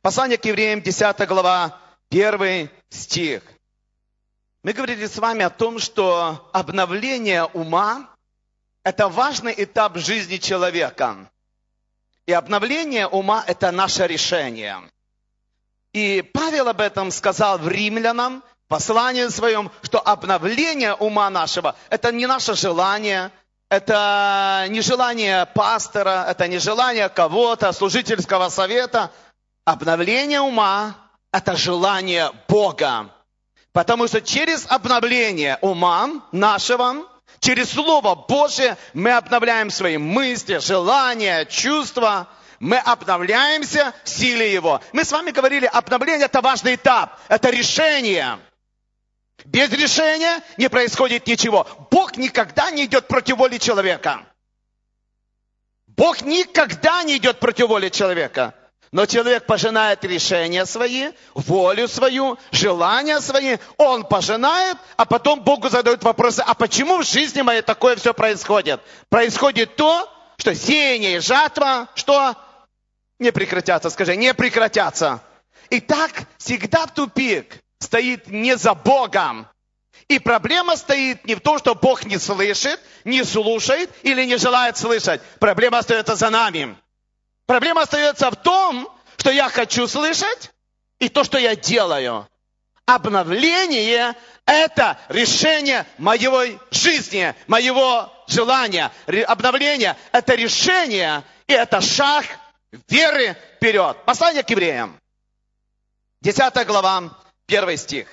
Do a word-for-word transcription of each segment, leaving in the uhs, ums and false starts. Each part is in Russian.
Послание к евреям, десятая глава, первый стих. Мы говорили с вами о том, что обновление ума – это важный этап жизни человека. И обновление ума – это наше решение. И Павел об этом сказал в Римлянам, в послании своем, что обновление ума нашего – это не наше желание, это не желание пастора, это не желание кого-то, служительского совета. Обновление ума – это желание Бога. Потому что через обновление ума нашего, через Слово Божие мы обновляем свои мысли, желания, чувства. Мы обновляемся в силе Его. Мы с вами говорили, обновление – это важный этап, это решение. Без решения не происходит ничего. Бог никогда не идет против воли человека. Бог никогда не идет против воли человека. Но человек пожинает решения свои, волю свою, желания свои. Он пожинает, а потом Богу задают вопросы, а почему в жизни моей такое все происходит? Происходит то, что сеяние и жатва, что не прекратятся, скажи, не прекратятся. И так всегда в тупик стоит не за Богом. И проблема стоит не в том, что Бог не слышит, не слушает или не желает слышать. Проблема остается за нами. Проблема остается в том, что я хочу слышать, и то, что я делаю. Обновление – это решение моей жизни, моего желания. Обновление – это решение, и это шаг веры вперед. Послание к евреям. десятая глава, первый стих.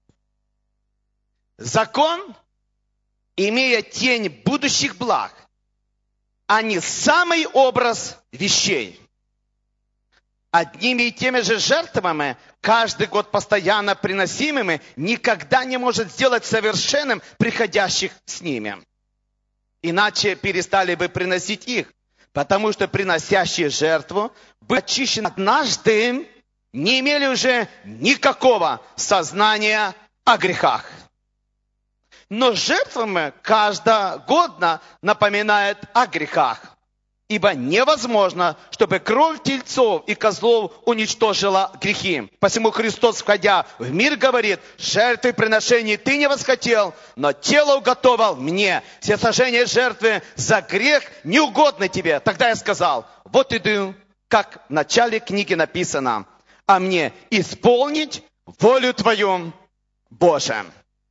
Закон, имея тень будущих благ, а не самый образ вещей. Одними и теми же жертвами, каждый год постоянно приносимыми, никогда не может сделать совершенным приходящих с ними. Иначе перестали бы приносить их, потому что приносящие жертву, быть очищены однажды, не имели уже никакого сознания о грехах. Но жертвами каждогодно напоминает о грехах. Ибо невозможно, чтобы кровь тельцов и козлов уничтожила грехи. Посему Христос, входя в мир, говорит, жертвы приношений ты не восхотел, но тело уготовал мне. Всесожжение жертвы за грех не угодно тебе. Тогда я сказал, вот иду, как в начале книги написано, а мне исполнить волю твою, Боже.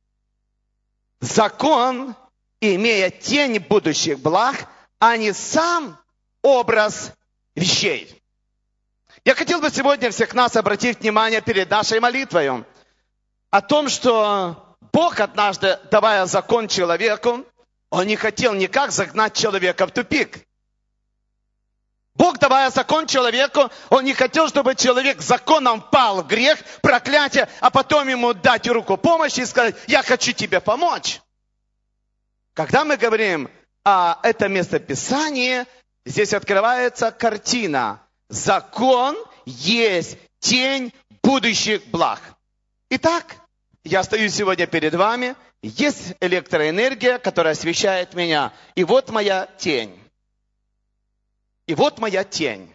Закон, имея тень будущих благ, а не сам образ вещей. Я хотел бы сегодня всех нас обратить внимание перед нашей молитвой о том, что Бог однажды, давая закон человеку, Он не хотел никак загнать человека в тупик. Бог, давая закон человеку, Он не хотел, чтобы человек законом впал в грех, проклятие, а потом ему дать руку помощи и сказать, я хочу тебе помочь. Когда мы говорим о этом местописании, здесь открывается картина. Закон есть тень будущих благ. Итак, я стою сегодня перед вами, есть электроэнергия, которая освещает меня, и вот моя тень. И вот моя тень.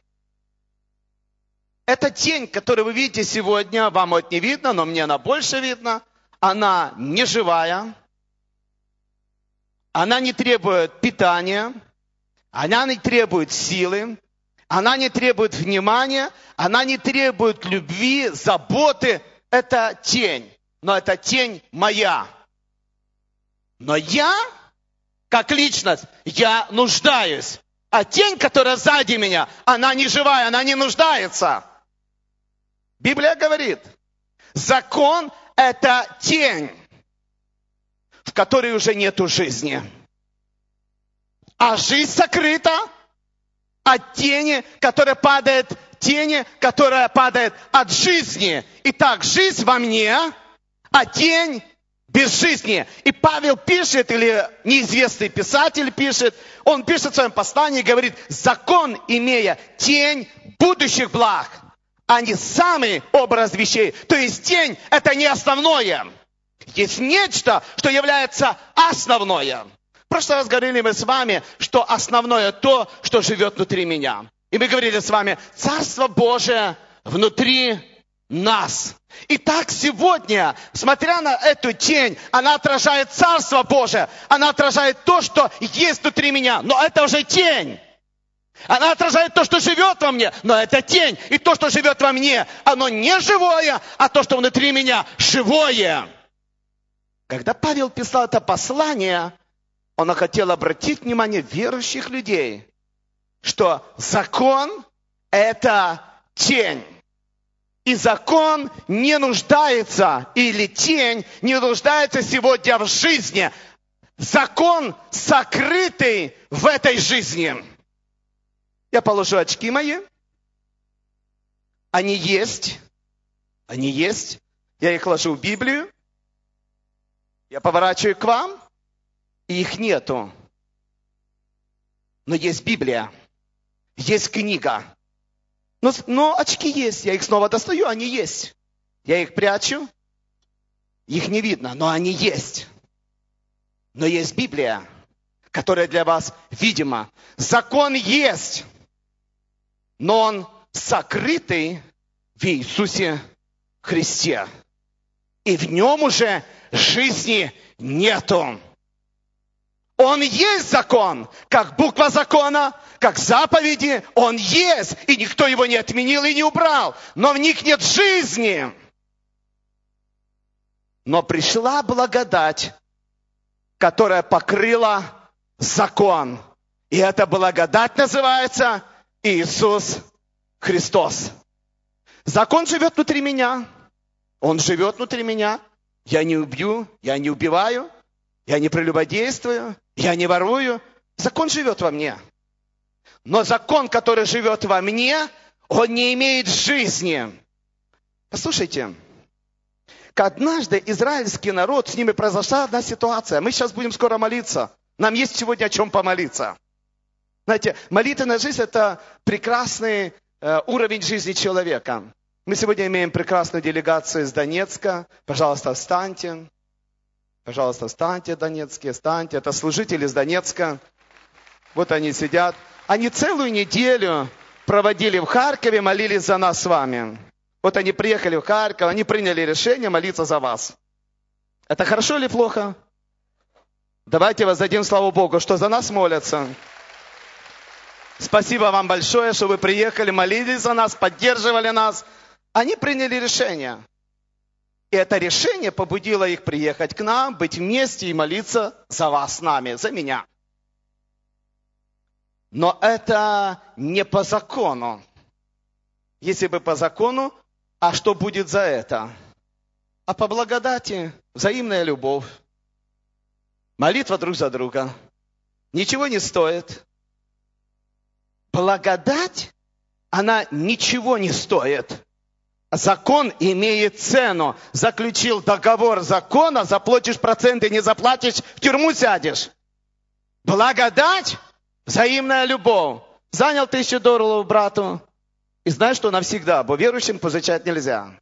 Эта тень, которую вы видите сегодня, вам вот не видно, но мне она больше видна. Она не живая. Она не требует питания. Она не требует силы. Она не требует внимания. Она не требует любви, заботы. Это тень. Но это тень моя. Но я, как личность, я нуждаюсь. А тень, которая сзади меня, она не живая, она не нуждается. Библия говорит, закон – это тень, в которой уже нету жизни. А жизнь сокрыта от тени, которая падает, тени, которая падает от жизни. Итак, жизнь во мне, а тень без жизни. И Павел пишет, или неизвестный писатель пишет, он пишет в своем послании и говорит, закон, имея тень будущих благ, а не самый образ вещей. То есть тень – это не основное. Есть нечто, что является основное. В прошлый раз говорили мы с вами, что основное то, что живет внутри меня. И мы говорили с вами, Царство Божие, внутри нас. Итак, сегодня, смотря на эту тень, она отражает Царство Божие. Она отражает то, что есть внутри меня. Но это уже тень. Она отражает то, что живет во мне. Но это тень. И то, что живет во мне, оно не живое, а то, что внутри меня, живое. Когда Павел писал это послание, он хотел обратить внимание верующих людей, что закон – это тень. И закон не нуждается, или тень не нуждается сегодня в жизни. Закон сокрытый в этой жизни. Я положу очки мои. Они есть. Они есть. Я их ложу в Библию. Я поворачиваю к вам, и их нету. Но есть Библия. Есть книга. Но, но очки есть, я их снова достаю, они есть. Я их прячу, их не видно, но они есть. Но есть Библия, которая для вас видима. Закон есть, но он сокрытый в Иисусе Христе. И в нем уже жизни нету. Он есть закон, как буква закона, как заповеди, он есть, и никто его не отменил и не убрал, но в них нет жизни. Но пришла благодать, которая покрыла закон. И эта благодать называется Иисус Христос. Закон живет внутри меня, он живет внутри меня. Я не убью, я не убиваю, я не прелюбодействую, я не ворую. Закон живет во мне. Но закон, который живет во мне, он не имеет жизни. Послушайте, однажды израильский народ, с ними произошла одна ситуация. Мы сейчас будем скоро молиться. Нам есть сегодня о чем помолиться. Знаете, молитвенная жизнь – это прекрасный э, уровень жизни человека. Мы сегодня имеем прекрасную делегацию из Донецка. Пожалуйста, встаньте. Пожалуйста, встаньте, донецкие, встаньте. Это служители из Донецка. Вот они сидят. Они целую неделю проводили в Харькове, молились за нас с вами. Вот они приехали в Харьков, они приняли решение молиться за вас. Это хорошо или плохо? Давайте воздадим славу Богу, что за нас молятся. Спасибо вам большое, что вы приехали, молились за нас, поддерживали нас. Они приняли решение. И это решение побудило их приехать к нам, быть вместе и молиться за вас с нами, за меня. Но это не по закону. Если бы по закону, а что будет за это? А по благодати взаимная любовь. Молитва друг за друга. Ничего не стоит. Благодать, она ничего не стоит. Закон имеет цену. Заключил договор закона, заплатишь проценты, не заплатишь, в тюрьму сядешь. Благодать, взаимная любовь. Занял тысячу долларов брату. И знаешь, что навсегда, бо верующим позычать нельзя.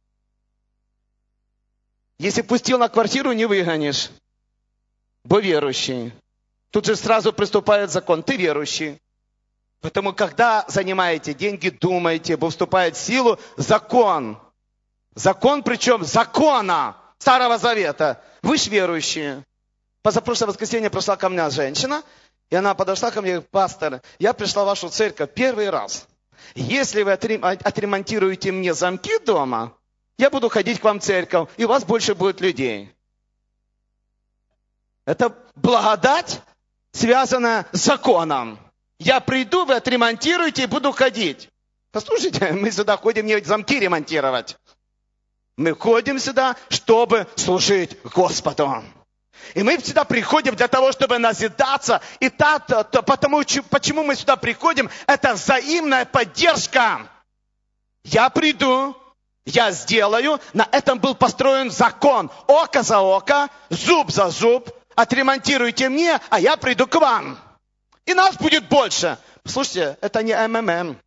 Если пустил на квартиру, не выгонишь. Бо верующий. Тут же сразу приступает закон. Ты верующий. Поэтому, когда занимаете деньги, думайте, бо вступает в силу закон. Закон, причем закона Старого Завета. Вы ж верующие. Позапрошлое воскресенье пришла ко мне женщина, и она подошла ко мне и говорит: пастор, я пришла в вашу церковь первый раз. Если вы отремонтируете мне замки дома, я буду ходить к вам в церковь, и у вас больше будет людей. Это благодать, связанная с законом. Я приду, вы отремонтируете и буду ходить. Послушайте, мы сюда ходим не замки ремонтировать. Мы ходим сюда, чтобы служить Господу. И мы сюда приходим для того, чтобы назидаться. И та, та, та, потому, почему мы сюда приходим, это взаимная поддержка. Я приду, я сделаю. На этом был построен закон. Око за око, зуб за зуб. Отремонтируйте мне, а я приду к вам. И нас будет больше. Слушайте, это не эм эм эм.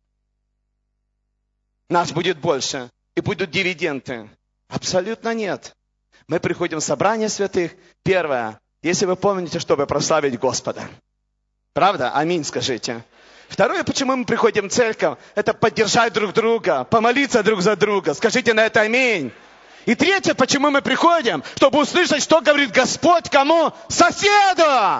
Нас будет больше. И будут дивиденды. Абсолютно нет. Мы приходим в собрание святых. Первое. Если вы помните, чтобы прославить Господа. Правда? Аминь скажите. Второе, почему мы приходим в церковь, это поддержать друг друга, помолиться друг за друга. Скажите на это аминь. И третье, почему мы приходим, чтобы услышать, что говорит Господь кому? Соседу!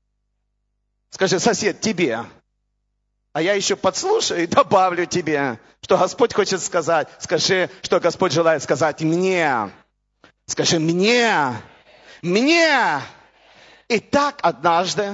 Скажи, сосед, тебе. А я еще подслушаю и добавлю тебе, что Господь хочет сказать. Скажи, что Господь желает сказать мне. Скажи мне. Мне. И так однажды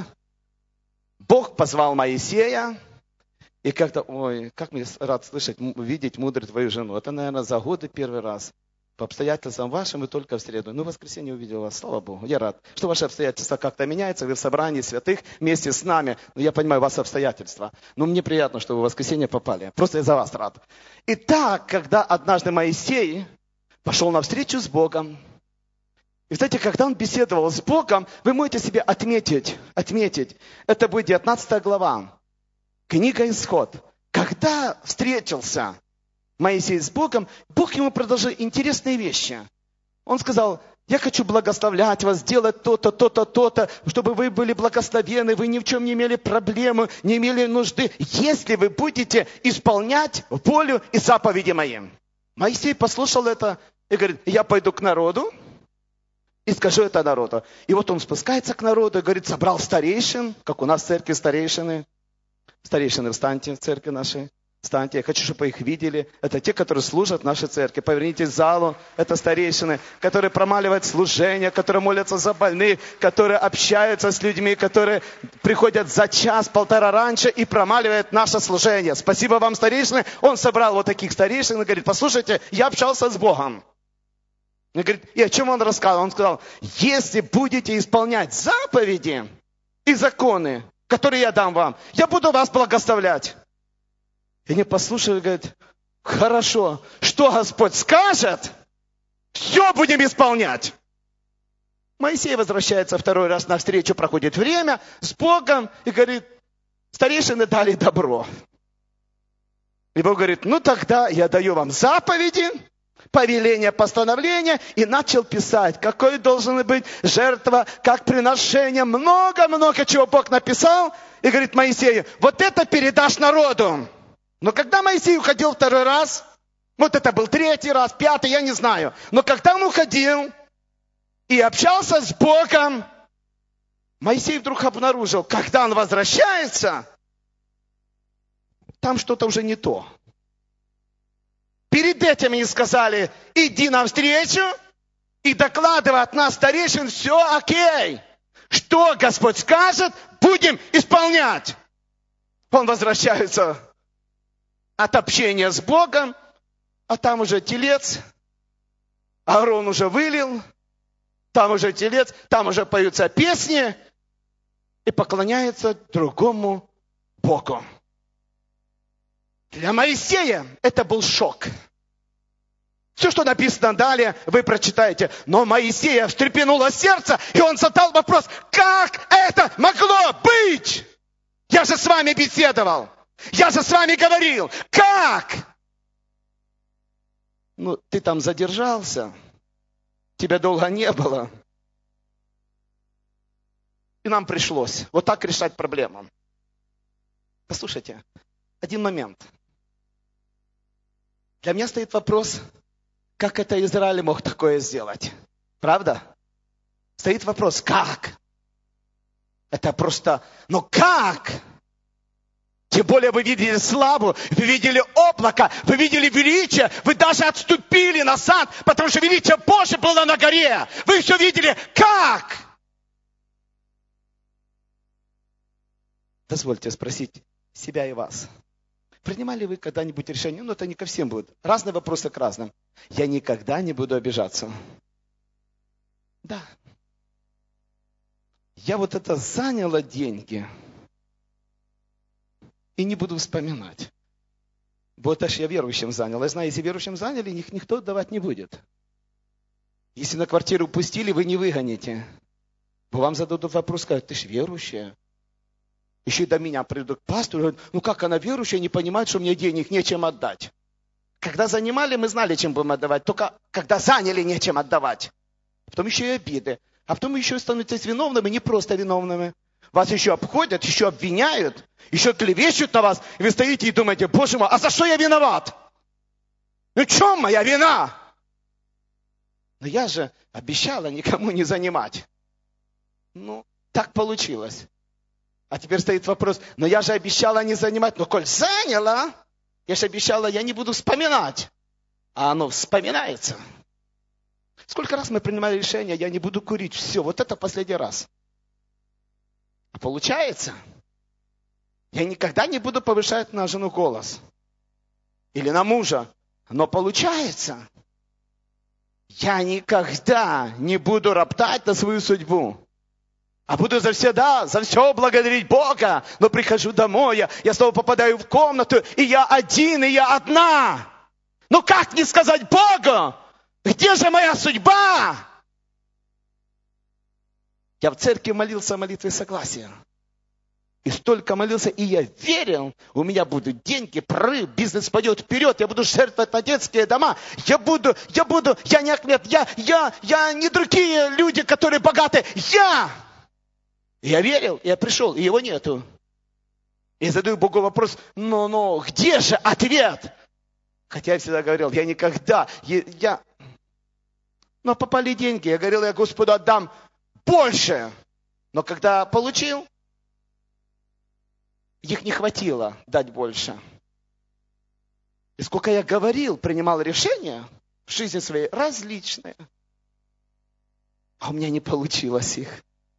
Бог позвал Моисея. И как-то, ой, как мне рад слышать, видеть мудрую твою жену. Это, наверное, за годы первый раз. По обстоятельствам вашим и только в среду. Ну, в воскресенье увидел вас, слава Богу. Я рад, что ваши обстоятельства как-то меняются. Вы в собрании святых вместе с нами. Ну, я понимаю, у вас обстоятельства. Но мне приятно, что вы в воскресенье попали. Просто я за вас рад. Итак, когда однажды Моисей пошел навстречу с Богом. И, кстати, когда он беседовал с Богом, вы можете себе отметить, отметить. Это будет девятнадцатая глава. Книга Исход. Когда встретился Моисей с Богом, Бог ему предложил интересные вещи. Он сказал, я хочу благословлять вас, делать то-то, то-то, то-то, чтобы вы были благословены, вы ни в чем не имели проблемы, не имели нужды, если вы будете исполнять волю и заповеди мои. Моисей послушал это и говорит, я пойду к народу и скажу это народу. И вот он спускается к народу и говорит, собрал старейшин, как у нас в церкви старейшины. Старейшины, встаньте в церкви нашей. Встаньте, я хочу, чтобы вы их видели. Это те, которые служат в нашей церкви. Повернитесь в залу. Это старейшины, которые промаливают служение, которые молятся за больных, которые общаются с людьми, которые приходят за час-полтора раньше и промаливают наше служение. Спасибо вам, старейшины. Он собрал вот таких старейшин и говорит, послушайте, я общался с Богом. И, говорит, и о чем он рассказал? Он сказал, если будете исполнять заповеди и законы, которые я дам вам, я буду вас благословлять. И они послушали, говорят, хорошо, что Господь скажет, все будем исполнять. Моисей возвращается второй раз навстречу, проходит время с Богом и говорит, старейшины дали добро. И Бог говорит, ну тогда я даю вам заповеди, повеления, постановления, и начал писать, какой должен быть жертва, как приношение, много-много чего Бог написал, и говорит Моисею, вот это передашь народу. Но когда Моисей уходил второй раз, вот это был третий раз, пятый, я не знаю. Но когда он уходил и общался с Богом, Моисей вдруг обнаружил, когда он возвращается, там что-то уже не то. Перед этим они сказали, иди навстречу и докладывай от нас, старейшин, все окей. Что Господь скажет, будем исполнять. Он возвращается от общения с Богом, а там уже телец, Аарон уже вылил, там уже телец, там уже поются песни, и поклоняется другому Богу. Для Моисея это был шок. Все, что написано далее, вы прочитаете. Но Моисея встрепенуло сердце, и он задал вопрос, как это могло быть? Я же с вами беседовал. Я же с вами говорил, как? Ну, ты там задержался, тебя долго не было. И нам пришлось вот так решать проблему. Послушайте, один момент. Для меня стоит вопрос, как это Израиль мог такое сделать? Правда? Стоит вопрос, как? Это просто, ну как? Тем более вы видели славу, вы видели облако, вы видели величие, вы даже отступили назад, потому что величие Божье было на горе. Вы все видели. Как? Дозвольте спросить себя и вас. Принимали вы когда-нибудь решение? Ну, это не ко всем будет. Разные вопросы к разным. Я никогда не буду обижаться. Да. Я вот это заняла деньги и не буду вспоминать. Вот аж я верующим занял. Я знаю, если верующим заняли, их никто давать не будет. Если на квартиру пустили, вы не выгоните. Бо вам зададут вопрос, скажут, ты ж верующая. Еще и до меня придут к пастору, говорят, ну как она верующая, не понимает, что мне денег нечем отдать. Когда занимали, мы знали, чем будем отдавать. Только когда заняли, нечем отдавать. Потом еще и обиды. А потом еще становитесь виновными, не просто виновными. Вас еще обходят, еще обвиняют, еще клевещут на вас. И вы стоите и думаете: Боже мой, а за что я виноват? Ну, в чем моя вина? Но я же обещала никому не занимать. Ну, так получилось. А теперь стоит вопрос: но я же обещала не занимать. Но коль заняла, я же обещала, я не буду вспоминать. А оно вспоминается. Сколько раз мы принимали решение: я не буду курить. Все, вот это последний раз. А получается, я никогда не буду повышать на жену голос. Или на мужа. Но получается, я никогда не буду роптать на свою судьбу. А буду за все, да, за все благодарить Бога. Но прихожу домой, я, я снова попадаю в комнату, и я один, и я одна. Ну как не сказать Богу? Где же моя судьба? Я в церкви молился молитвой согласия. И столько молился, и я верил, у меня будут деньги, прорыв, бизнес пойдет вперед, я буду жертвовать на детские дома, я буду, я буду, я не Ахмед, я, я, я не другие люди, которые богаты, я! И я верил, и я пришел, и его нету. И задаю Богу вопрос: ну, ну, где же ответ? Хотя я всегда говорил, я никогда, я, я... но попали деньги, я говорил, я Господу отдам больше. Но когда получил, их не хватило дать больше. И сколько я говорил, принимал решения в жизни своей различные, а у меня не получилось их.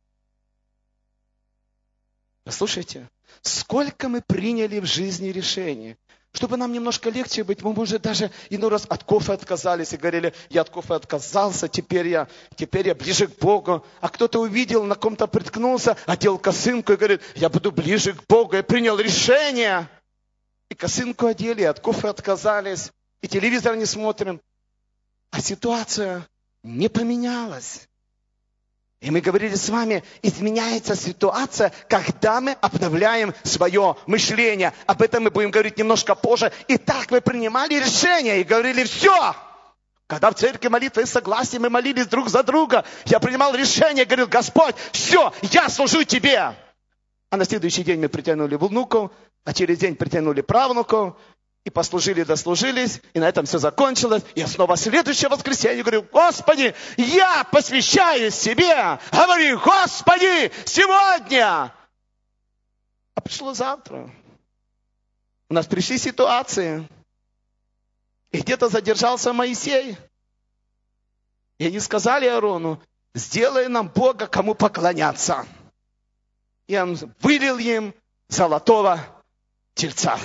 Послушайте, сколько мы приняли в жизни решений. Чтобы нам немножко легче быть, мы, может, даже иной раз от кофе отказались и говорили: я от кофе отказался, теперь я, теперь я ближе к Богу. А кто-то увидел, на ком-то приткнулся, одел косынку и говорит: я буду ближе к Богу, я принял решение. И косынку одели, и от кофе отказались, и телевизор не смотрим. А ситуация не поменялась. И мы говорили с вами, изменяется ситуация, когда мы обновляем свое мышление. Об этом мы будем говорить немножко позже. И так мы принимали решение и говорили: все. Когда в церкви молитвы и согласия мы молились друг за друга, я принимал решение, говорил: Господь, все, я служу Тебе. А на следующий день мы притянули внуков, а через день притянули правнуков. И послужили, дослужились, и на этом все закончилось. И я снова следующее воскресенье говорю: Господи, я посвящаю себе. Говорю: Господи, сегодня. А пришло завтра. У нас пришли ситуации. И где-то задержался Моисей. И они сказали Аарону: сделай нам Бога, кому поклоняться. И он вылил им золотого тельца.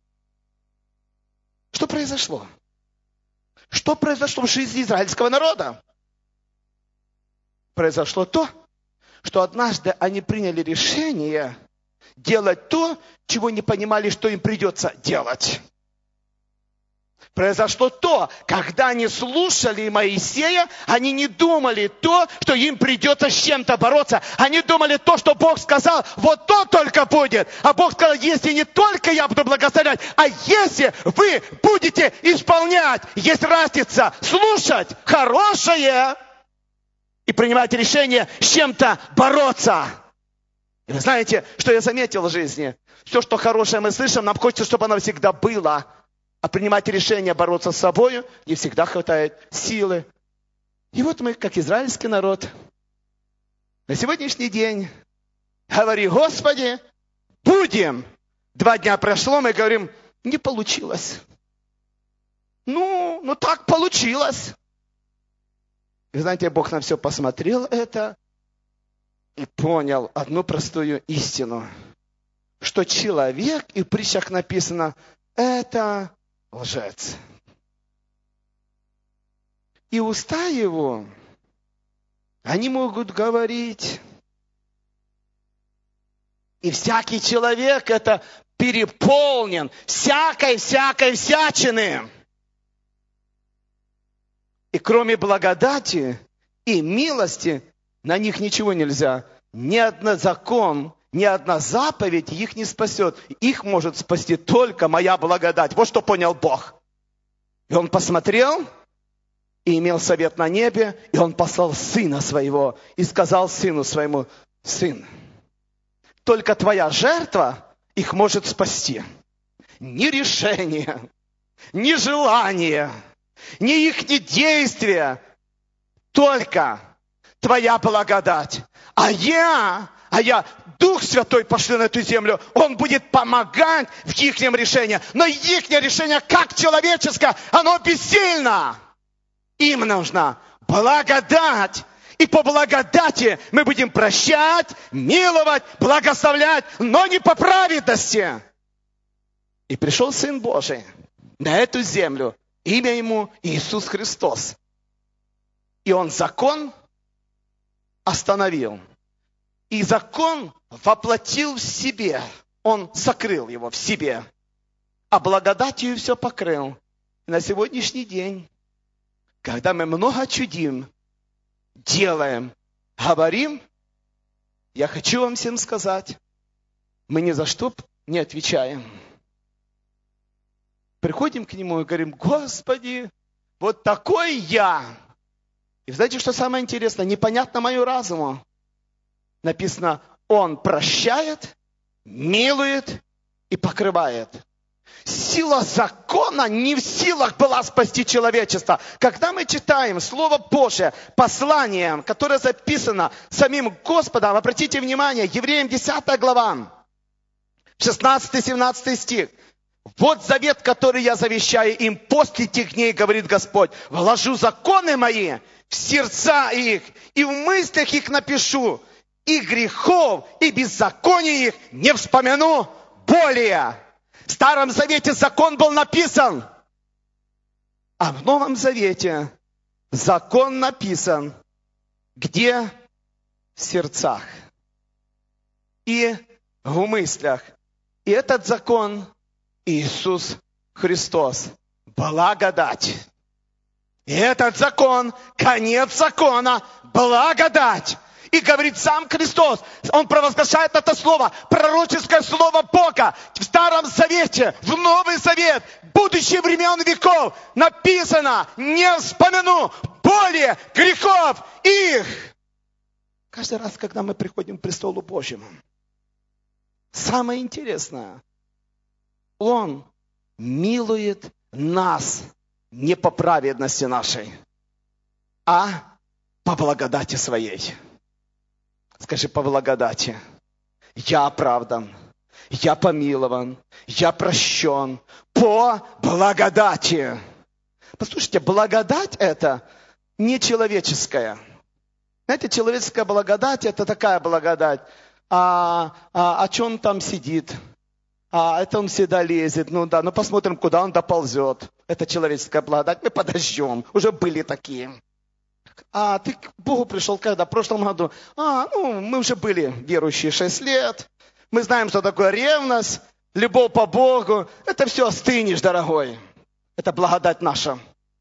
Что произошло? Что произошло в жизни израильского народа? Произошло то, что однажды они приняли решение делать то, чего не понимали, что им придется делать. Произошло то, когда они слушали Моисея, они не думали то, что им придется с чем-то бороться. Они думали то, что Бог сказал, вот то только будет. А Бог сказал: если не только я буду благословлять, а если вы будете исполнять. Есть разница слушать хорошее и принимать решение с чем-то бороться. И вы знаете, что я заметил в жизни? Все, что хорошее мы слышим, нам хочется, чтобы оно всегда было. А принимать решение бороться с собой не всегда хватает силы. И вот мы, как израильский народ, на сегодняшний день говорим: Господи, будем. Два дня прошло, мы говорим: не получилось. Ну, ну так получилось. И знаете, Бог на все посмотрел это и понял одну простую истину, что человек, и в притчах написано, это лжец. И уста его, они могут говорить. И всякий человек это переполнен всякой-всякой всячины. И кроме благодати и милости на них ничего нельзя. Ни один закон, ни одна заповедь их не спасет. Их может спасти только моя благодать. Вот что понял Бог. И Он посмотрел и имел совет на небе, и Он послал Сына Своего и сказал Сыну Своему: Сын, только твоя жертва их может спасти. Ни решение, ни желание, ни их действия, только твоя благодать. А я, а я, Дух Святой пошли на эту землю, Он будет помогать в их решениях. Но их решение, как человеческое, оно бессильно. Им нужна благодать. И по благодати мы будем прощать, миловать, благословлять, но не по праведности. И пришел Сын Божий на эту землю. Имя Ему Иисус Христос. И Он закон остановил. И закон воплотил в себе. Он сокрыл его в себе. А благодатью все покрыл. И на сегодняшний день, когда мы много чудим, делаем, говорим, я хочу вам всем сказать, мы ни за что не отвечаем. Приходим к Нему и говорим: Господи, вот такой я. И знаете, что самое интересное? Непонятно мою разуму. Написано, Он прощает, милует и покрывает. Сила закона не в силах была спасти человечество. Когда мы читаем Слово Божие, послание, которое записано самим Господом, обратите внимание, Евреям десятая глава, шестнадцатый-семнадцатый стих. Вот завет, который я завещаю им после тех дней, говорит Господь. Вложу законы мои в сердца их, и в мыслях их напишу, и грехов, и беззаконий их не вспомяну более. В Старом Завете закон был написан, а в Новом Завете закон написан где? В сердцах и в мыслях. И этот закон Иисус Христос. Благодать. И этот закон, конец закона, благодать. И говорит сам Христос, Он провозглашает это слово, пророческое слово Бога в Старом Завете, в Новый Завет, будущее времен веков. Написано, не вспомяну более грехов их. Каждый раз, когда мы приходим к престолу Божьему, самое интересное, Он милует нас не по праведности нашей, а по благодати Своей. Скажи: по благодати. Я оправдан, я помилован, я прощен по благодати. Послушайте, благодать это не человеческая. Знаете, человеческая благодать это такая благодать. А, а, а что он там сидит? А это он всегда лезет. Ну да, ну посмотрим, куда он доползет. Это человеческая благодать. Мы подождем. Уже были такие. А ты к Богу пришел когда? В прошлом году. А, ну, мы уже были верующие шесть лет. Мы знаем, что такое ревность, любовь по Богу. Это все остынешь, дорогой. Это благодать наша.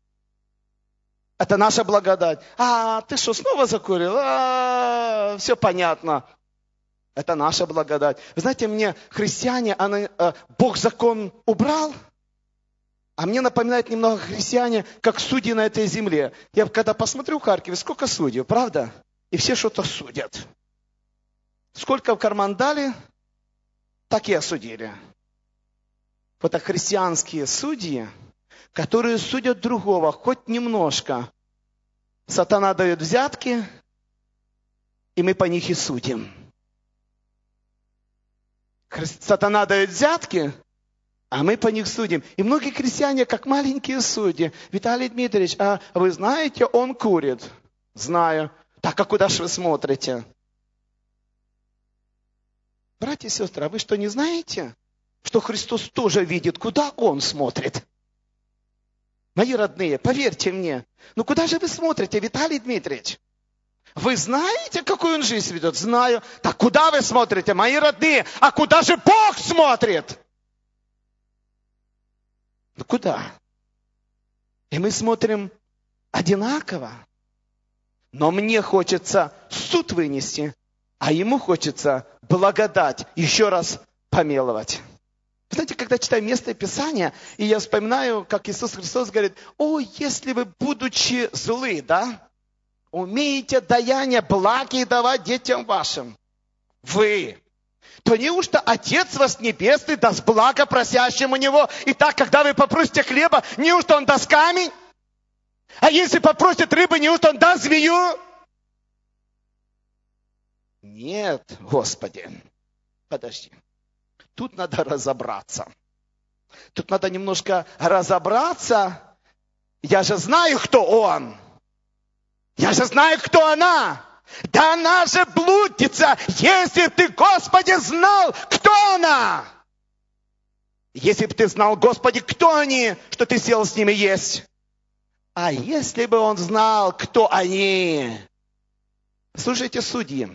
Это наша благодать. А, ты что, снова закурил? А, все понятно. Это наша благодать. Вы знаете, мне христиане, она, Бог закон убрал. А мне напоминает немного христиане, как судьи на этой земле. Я когда посмотрю в Харькове, сколько судей, правда? И все что-то судят. Сколько в карман дали, так и осудили. Вот так христианские судьи, которые судят другого хоть немножко. Сатана дает взятки, и мы по них и судим. Сатана дает взятки, а мы по них судим. И многие христиане, как маленькие судьи. Виталий Дмитриевич, а вы знаете, он курит? Знаю. Так, а куда же вы смотрите? Братья и сестры, а вы что, не знаете, что Христос тоже видит, куда Он смотрит? Мои родные, поверьте мне. Ну куда же вы смотрите, Виталий Дмитриевич? Вы знаете, какую Он жизнь ведет? Знаю. Так куда вы смотрите, мои родные? А куда же Бог смотрит? Ну куда? И мы смотрим одинаково. Но мне хочется суд вынести, а ему хочется благодать еще раз помиловать. Вы знаете, когда читаю место Писания, и я вспоминаю, как Иисус Христос говорит: о, если вы, будучи злы, да, умеете даяние благие давать детям вашим, вы, то неужто Отец ваш Небесный даст благо просящему Него? И так, когда вы попросите хлеба, неужто Он даст камень? А если попросит рыбы, неужто Он даст змею? Нет, Господи, подожди. Тут надо разобраться. Тут надо немножко разобраться. Я же знаю, кто Он. Я же знаю, кто она. Да она же блудница, если бы ты, Господи, знал, кто она. Если бы ты знал, Господи, кто они, что ты сел с ними есть. А если бы он знал, кто они. Слушайте, судьи,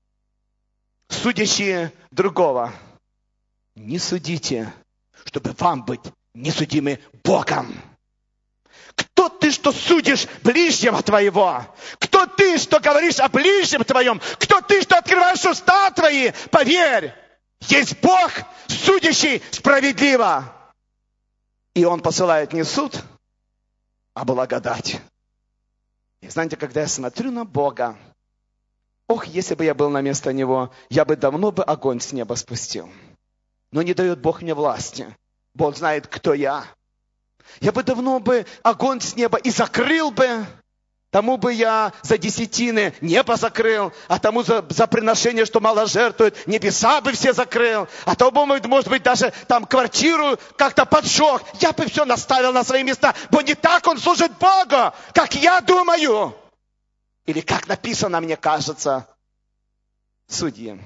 судящие другого, не судите, чтобы вам быть несудимы Богом. Кто ты, что судишь ближнего твоего? Кто ты, что говоришь о ближнем твоем? Кто ты, что открываешь уста твои? Поверь, есть Бог, судящий справедливо. И Он посылает не суд, а благодать. И знаете, когда я смотрю на Бога, ох, если бы я был на место Него, я бы давно бы огонь с неба спустил. Но не дает Бог мне власти. Бог знает, кто я. Я бы давно бы огонь с неба и закрыл бы. Тому бы я за десятины небо закрыл, а тому за, за приношение, что мало жертвует, небеса бы все закрыл, а то бы, может быть, даже там квартиру как-то поджег. Я бы все наставил на свои места, бо не так он служит Богу, как я думаю. Или как написано, мне кажется, судьи.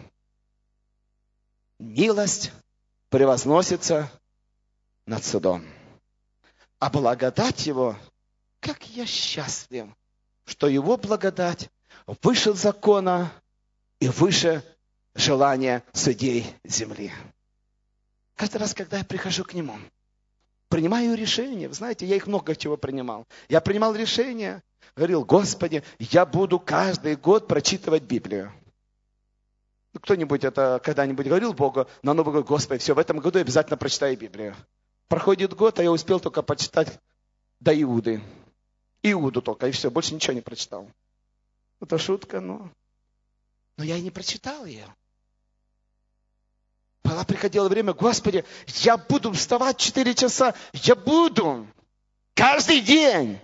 Милость превозносится над судом. А благодать Его, как я счастлив, что Его благодать выше закона и выше желания судей земли. Каждый раз, когда я прихожу к Нему, принимаю решения, вы знаете, я их много чего принимал. Я принимал решения, говорил, Господи, я буду каждый год прочитывать Библию. Кто-нибудь это когда-нибудь говорил Богу на Новый год, Господи, все, в этом году я обязательно прочитаю Библию. Проходит год, а я успел только почитать до Иуды. Иуду только, и все, больше ничего не прочитал. Это шутка, но... Но я и не прочитал ее. Когда приходило время, Господи, я буду вставать четыре часа, я буду. Каждый день.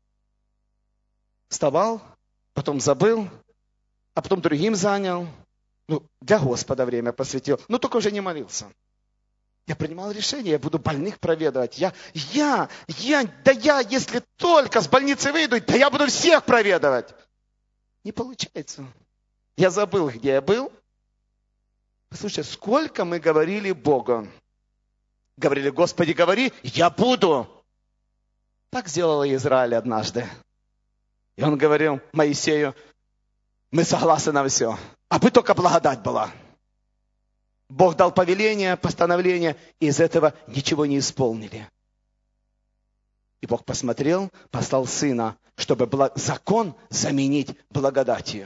Вставал, потом забыл, а потом другим занял. Ну, для Господа время посвятил, но только уже не молился. Я принимал решение, я буду больных проведывать. Я, я, я, да я, если только с больницы выйду, да я буду всех проведывать. Не получается. Я забыл, где я был. Послушайте, сколько мы говорили Богу. Говорили, Господи, говори, я буду. Так сделал Израиль однажды. И он говорил Моисею, мы согласны на все, а бы только благодать была. Бог дал повеление, постановление, и из этого ничего не исполнили. И Бог посмотрел, послал Сына, чтобы закон заменить благодатью.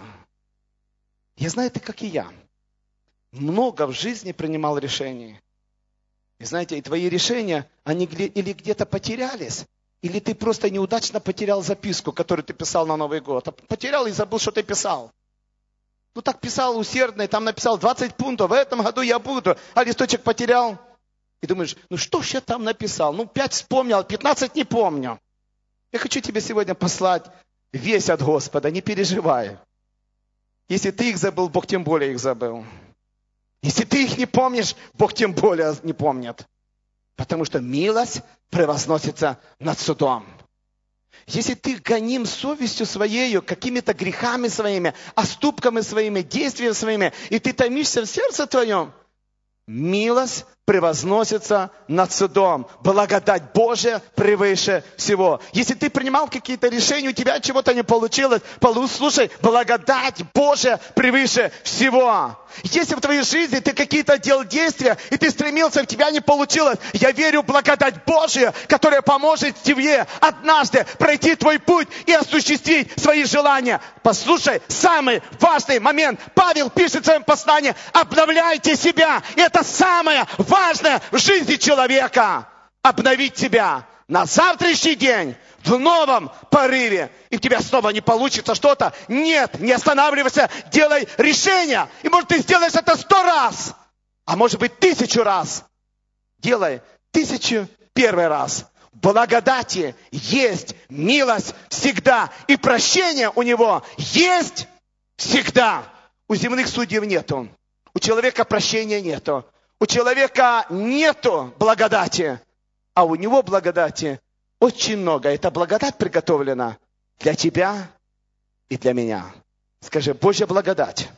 Я знаю, ты как и я. Много в жизни принимал решений. И знаете, и твои решения, они или где-то потерялись, или ты просто неудачно потерял записку, которую ты писал на Новый год. Потерял и забыл, что ты писал. Ну так писал усердно, и там написал двадцать пунктов, в этом году я буду, а листочек потерял. И думаешь, ну что ж я там написал? Ну пять вспомнил, пятнадцать не помню. Я хочу тебе сегодня послать весть от Господа, не переживай. Если ты их забыл, Бог тем более их забыл. Если ты их не помнишь, Бог тем более не помнит. Потому что милость превозносится над судом. Если ты гоним совестью своею, какими-то грехами своими, оступками своими, действиями своими, и ты томишься в сердце твоем, милость превозносится над судом. Благодать Божия превыше всего. Если ты принимал какие-то решения, у тебя чего-то не получилось, послушай, благодать Божия превыше всего. Если в твоей жизни ты какие-то делал действия, и ты стремился, у тебя не получилось, я верю в благодать Божию, которая поможет тебе однажды пройти твой путь и осуществить свои желания. Послушай, самый важный момент. Павел пишет в своем послании, обновляйте себя. И это самое важное в жизни человека. Обновить себя на завтрашний день в новом порыве. И у тебя снова не получится что-то. Нет, не останавливайся, делай решение. И может ты сделаешь это сто раз. а может быть тысячу раз. Делай тысячу первый раз. В благодати есть милость всегда. И прощение у него есть всегда. У земных судьев нету. У человека прощения нету. У человека нету благодати. А у него благодати очень много. Эта благодать приготовлена для тебя и для меня. Скажи, Божья благодать.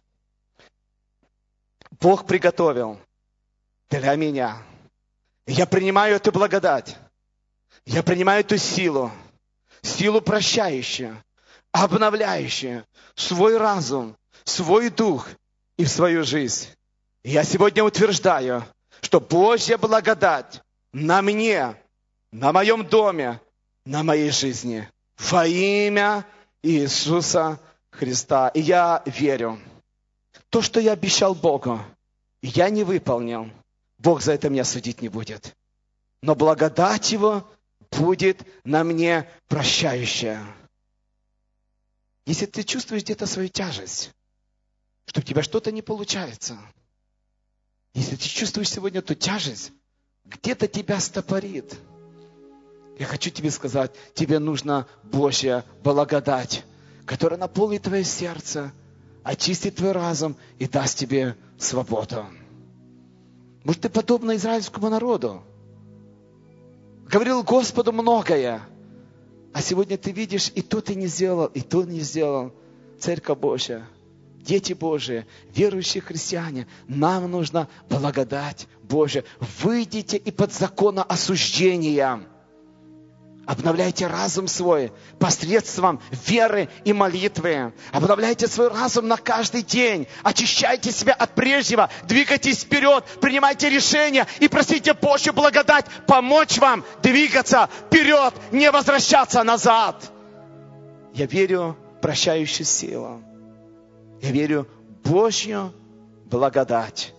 Бог приготовил для меня. Я принимаю эту благодать. Я принимаю эту силу. Силу прощающую, обновляющую свой разум, свой дух и в свою жизнь. И я сегодня утверждаю, что Божья благодать на мне, на моем доме, на моей жизни. Во имя Иисуса Христа. И я верю, то, что я обещал Богу, я не выполнил, Бог за это меня судить не будет. Но благодать Его будет на мне прощающая. Если ты чувствуешь где-то свою тяжесть, что у тебя что-то не получается, если ты чувствуешь сегодня эту тяжесть, где-то тебя стопорит, я хочу тебе сказать, тебе нужна Божья благодать, которая наполнит твое сердце, очистит твой разум и даст тебе свободу. Может, ты подобно израильскому народу. Говорил Господу многое. А сегодня ты видишь, и то ты не сделал, и то не сделал. Церковь Божья, дети Божии, верующие христиане, нам нужна благодать Божья. Выйдите и под закона осуждения. Обновляйте разум свой посредством веры и молитвы. Обновляйте свой разум на каждый день. Очищайте себя от прежнего. Двигайтесь вперед. Принимайте решения. И просите Божью благодать помочь вам двигаться вперед, не возвращаться назад. Я верю в прощающую силу. Я верю в Божью благодать.